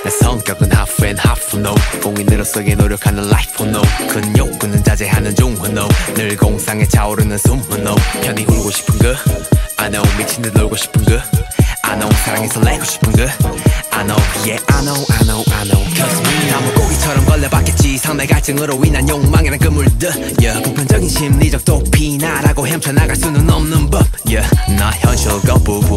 내 성격은 half and half no 공인으로서의 노력하는 life no 큰 욕구는 자제하는 중후 no 늘 공상에 차오르는 숨후 no 편히 울고 싶은 그 I know 미친 듯 놀고 싶은 그 I know 사랑해서 내고 싶은 그 I know yeah I know I know I know Cause me 다 물고기처럼 걸려봤겠지 상대 갈증으로 인한 욕망이란 그물들 yeah 보편적인 심리적 도피 나라고 헤쳐나갈 수는 없는 법 yeah 나 현실 거부부